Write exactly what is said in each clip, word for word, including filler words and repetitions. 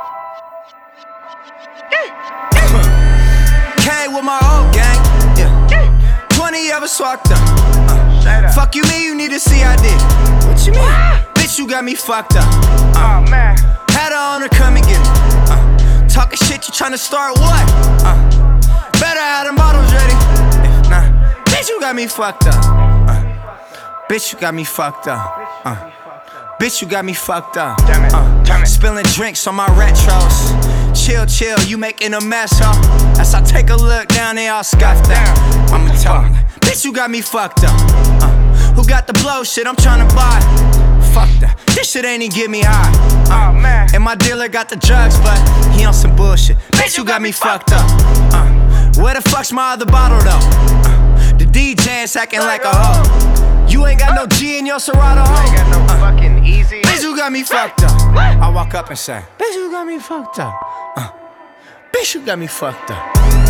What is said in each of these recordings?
Came with my old gang, yeah. twenty of us walked up. Uh, fuck you mean you need to see I did? What you mean? Bitch, you got me fucked up. Uh, Oh man, had her on her, come and get me. Uh, talking shit, you tryna start what? Uh, better have them bottles ready. If not, bitch, you got me fucked up. Uh, bitch, you got me fucked up. Uh, bitch, you got me fucked up. Damn it, Uh, damn it. spilling drinks on my retros. Chill, chill, you making a mess, huh? As I take a look down, they all scoffed down. I'ma tell them, bitch, you got me fucked up. Uh, who got the blow shit I'm tryna buy? Fuck that, this shit ain't even get me high. Uh, oh man. and my dealer got the drugs, but he on some bullshit. Bitch, you got me fucked up. Uh, where the fuck's my other bottle though? Uh, the D J is acting like a hoe. You ain't got no G in your Serato, I ain't got no uh, fucking easy. bitch, you got me fucked up. I walk up and say, bitch, you got me fucked up. Uh, bitch, you got me fucked up.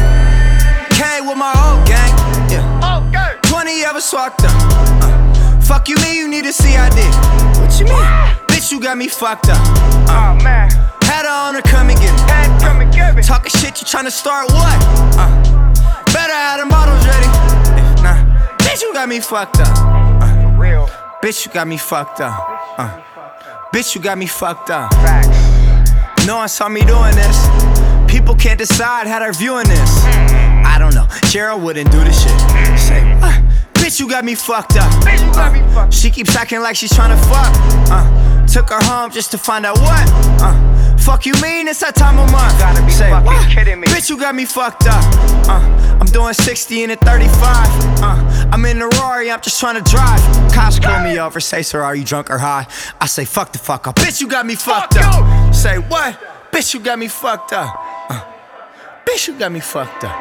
Came with my old gang, yeah. Oh, go. twenty of us walked up. Uh, fuck you mean you need to see I did? What you mean? Bitch, you got me fucked up. Uh, Oh man, had her on her, come and get me. had come and get me. Talking shit, you tryna start what? Uh, better have them bottles ready. If not, bitch, you got me fucked up. Uh, Real bitch, you got me fucked up. Uh, bitch, you got me fucked up. facts. No one saw me doing this. People can't decide how they're viewing this. I don't know, Gerald wouldn't do this shit. Say what? Bitch, you got me fucked up. Bitch, you got me fucked. She keeps acting like she's tryna fuck. Uh, took her home just to find out what. Uh, fuck you mean it's that time of month? Gotta be Say fucking what? kidding me. Bitch, you got me fucked up. Uh, I'm doing sixty in a thirty-five. Uh, I'm in the Rari, I'm just tryna drive. Cops pull me over, say, sir, are you drunk or high? I say, fuck the fuck up. Bitch, you got me fucked Fuck up. Say what? Bitch, you got me fucked up. Uh, bitch, you got me fucked up.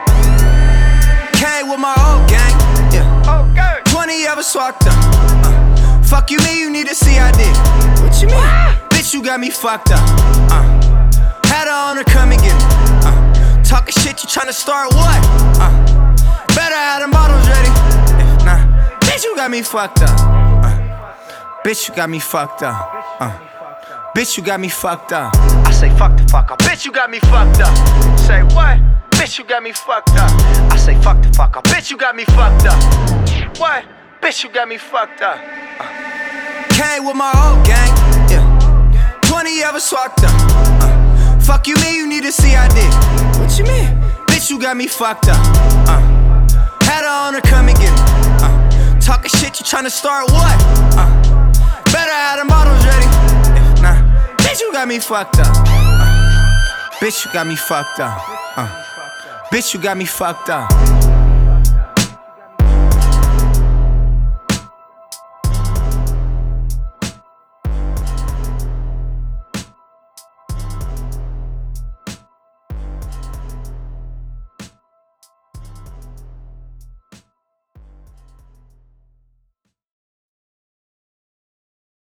Came with my old gang, yeah. Oh, go. twenty of us walked up. Uh, fuck you mean you need to see I did? What you mean? Bitch, you got me fucked up. Uh, had her on her, come and get me. Uh, talking shit, you tryna start what? Uh, better have them bottles ready. If not, bitch, you got me fucked up. Uh, bitch, you got me fucked up. Uh, bitch, you got me fucked up. I say fuck the fuck up. Bitch, you got me fucked up. Say what? Bitch, you got me fucked up. I say fuck the fuck up. Bitch, you got me fucked up. What? Bitch, you got me fucked up. Uh, came with my old gang, yeah. twenty of us walked up. Uh, fuck you mean you need to see I did? What you mean? Bitch, you got me fucked up. Uh, had her on her, come and get me. Uh, talking shit, you tryna start what? Uh, better have them bottles ready. If not, bitch, you got me fucked up. Uh, bitch, you got me fucked up. Uh, bitch, you got me fucked up.